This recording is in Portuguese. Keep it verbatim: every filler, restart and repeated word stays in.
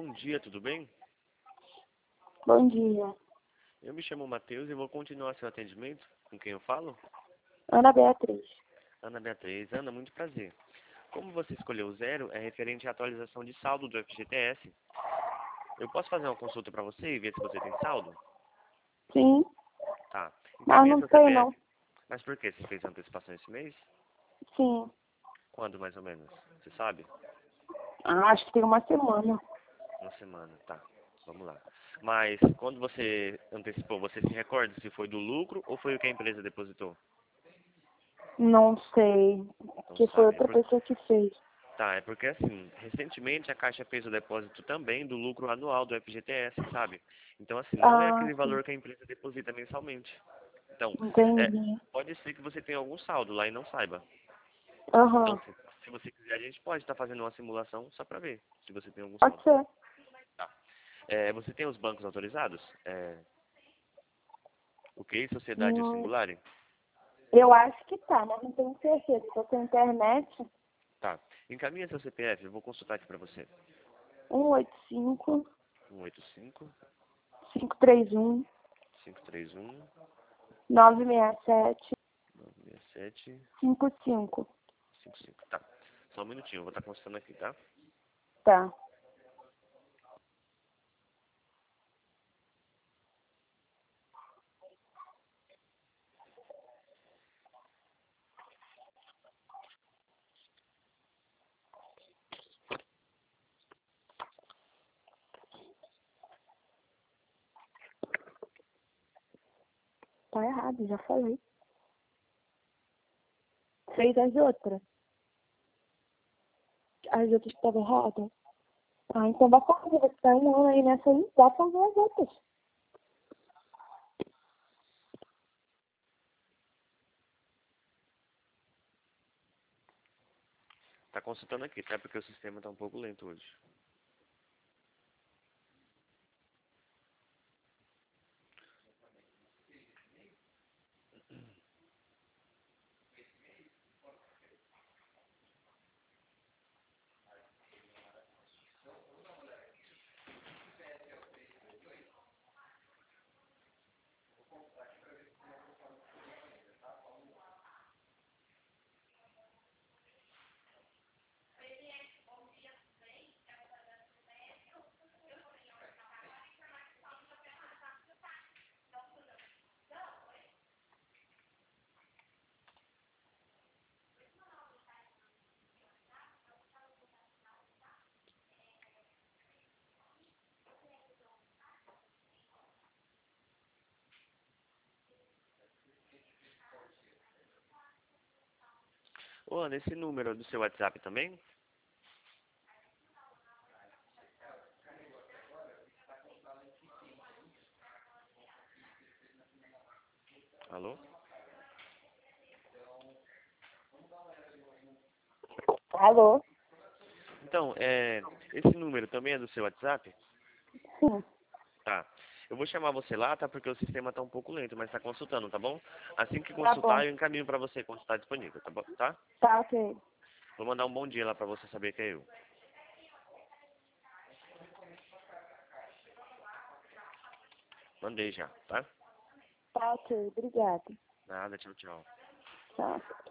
Bom dia, tudo bem? Bom dia. Eu me chamo Matheus e vou continuar seu atendimento. Com quem eu falo? Ana Beatriz. Ana Beatriz. Ana, muito prazer. Como você escolheu o zero, é referente à atualização de saldo do F G T S. Eu posso fazer uma consulta para você e ver se você tem saldo? Sim, Tá. mas Encaminha não seu sei não. C P F. Mas por que? Você fez antecipação esse mês? Sim. Quando, mais ou menos? Você sabe? Ah, acho que tem uma semana. Uma semana, tá. Vamos lá. Mas quando você antecipou, você se recorda se foi do lucro ou foi o que a empresa depositou? Não sei. Não Que foi sabe. É outra por... pessoa que fez. Tá, é porque assim, recentemente a Caixa fez o depósito também do lucro anual do F G T S, sabe? Então assim, não é Ah, aquele sim. valor que a empresa deposita mensalmente. Então, é, Entendi. pode ser que você tenha algum saldo lá e não saiba. Então, Aham. se, se você quiser, a gente pode estar fazendo uma simulação só para ver se você tem algum Pode saldo. ser. Tá. É, você tem os bancos autorizados? É, o que? Sociedade Hum, Singular? eu acho que tá, mas não tenho certeza. Se fosse a internet, Tá. Encaminha seu C P F, eu vou consultar aqui para você. um oito cinco, um oito cinco, cinco três um, cinco três um, nove seis sete, nove seis sete, cinco cinco. cinco cinco. Tá. Só um minutinho, eu vou estar consultando aqui, tá? Tá. Tá errado, já falei. Fez as outras. As outras que estavam erradas. Ah, então dá pra fazer. Você tá um ano aí nessa aí, dá pra fazer as outras. Tá consultando aqui, tá? Porque o sistema tá um pouco lento hoje. Ô, Ana, esse número do seu WhatsApp também? Alô? Alô? Então, é, esse número também é do seu WhatsApp? Sim. Tá. Eu vou chamar você lá, tá? Porque o sistema tá um pouco lento, mas tá consultando, tá bom? Assim que Tá bom. consultar, eu encaminho pra você quando está disponível, tá bom? Tá? Tá, ok. Vou mandar um bom dia lá pra você saber que é eu. Mandei já, tá? Tá, ok. Obrigada. Nada, tchau, tchau. Tchau.